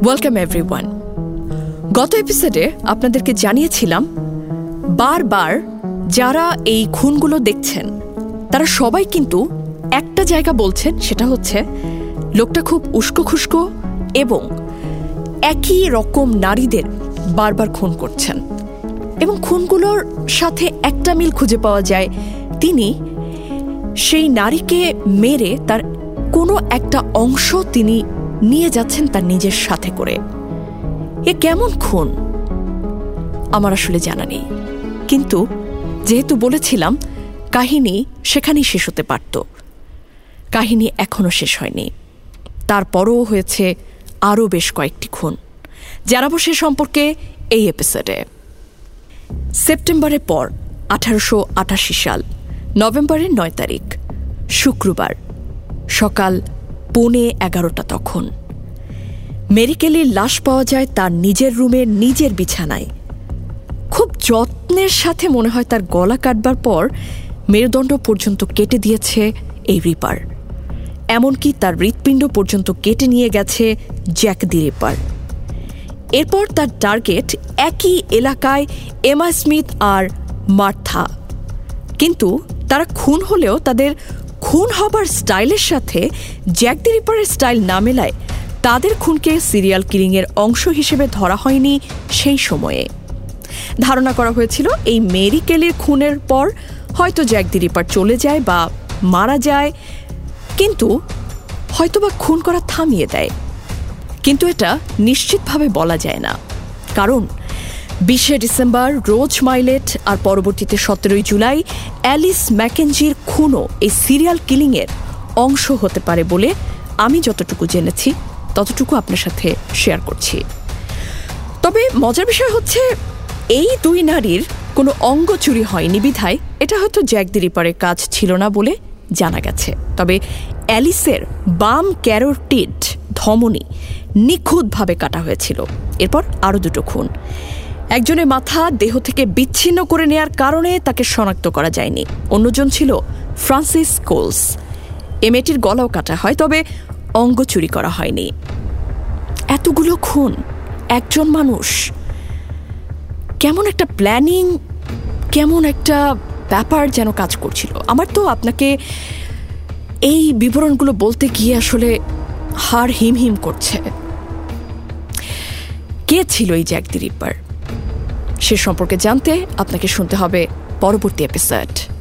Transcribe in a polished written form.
Welcome everyone. গত এপিসোডে আপনাদেরকে জানিয়েছিলাম বারবার যারা এই খুনগুলো দেখছেন তারা সবাই কিন্তু একটা জায়গা বলছেন, সেটা হচ্ছে লোকটা খুব উস্কো খুস্কো এবং একই রকম নারীদের বারবার খুন করছেন। এবং খুনগুলোর সাথে একটা মিল খুঁজে পাওয়া যায়, তিনি সেই নারীকে মেরে তার কোনো একটা অংশ তিনি নিয়ে যাচ্ছেন তার নিজের সাথে করে। এ কেমন খুন আমার আসলে জানা নেই, কিন্তু যেহেতু বলেছিলাম কাহিনী সেখানেই শেষ হতে পারত, কাহিনী এখনো শেষ হয়নি। তারপরও হয়েছে আরও বেশ কয়েকটি খুন, জানাবো সে সম্পর্কে এই এপিসোডে। সেপ্টেম্বরের পর 1888 সাল নভেম্বরের 9 তারিখ শুক্রবার সকাল 11:15 তখন মেরি কেলির লাশ পাওয়া যায় তার নিজের রুমে, নিজের বিছানায়। খুব যত্নের সাথে মনে হয় তার গলা কাটবার পর মেরুদণ্ড পর্যন্ত কেটে দিয়েছে এই রিপার, এমনকি তার হৃৎপিণ্ড পর্যন্ত কেটে নিয়ে গেছে জ্যাক দি রিপার। এরপর তার টার্গেট একই এলাকায় এমা স্মিথ আর মার্থা, কিন্তু তারা খুন হলেও তাদের খুন হবার স্টাইলের সাথে জ্যাক দি রিপারের স্টাইল না মেলায় তাদের খুনকে সিরিয়াল কিলিংয়ের অংশ হিসেবে ধরা হয়নি সেই সময়ে। ধারণা করা হয়েছিল এই মেরি কেলির খুনের পর হয়তো জ্যাক দি রিপার চলে যায় বা মারা যায়, কিন্তু হয়তোবা খুন করা থামিয়ে দেয়। কিন্তু এটা নিশ্চিতভাবে বলা যায় না, কারণ 20 ডিসেম্বর রোজ মাইলেট আর পরবর্তীতে 17 জুলাই অ্যালিস ম্যাকেঞ্জির খুনও এই সিরিয়াল কিলিংয়ের অংশ হতে পারে বলে আমি যতটুকু জেনেছি ততটুকু আপনার সাথে শেয়ার করছি। তবে মজার বিষয় হচ্ছে এই দুই নারীর কোনো অঙ্গ চুরি হয়নি বিধায় এটা হয়তো জ্যাক দি রিপারের কাজ ছিল না বলে জানা গেছে। তবে অ্যালিসের বাম ক্যারোটিড ধমনী নিখুঁতভাবে কাটা হয়েছিল। এরপর আরও দুটো খুন, একজনের মাথা দেহ থেকে বিচ্ছিন্ন করে নেয়ার কারণে তাকে শনাক্ত করা যায়নি, অন্যজন ছিল ফ্রান্সিস কোলস। এ মেয়েটির গলাও কাটা হয়, তবে অঙ্গ চুরি করা হয়নি। এতগুলো খুন, একজন মানুষ, কেমন একটা প্ল্যানিং, কেমন একটা ব্যাপার যেন কাজ করছিল। আমার তো আপনাকে এই বিবরণগুলো বলতে গিয়ে আসলে হাড় হিম হিম করছে। কে ছিল এই জ্যাক দি রিপার সে সম্পর্কে জানতে আপনাকে শুনতে হবে পরবর্তী এপিসোড।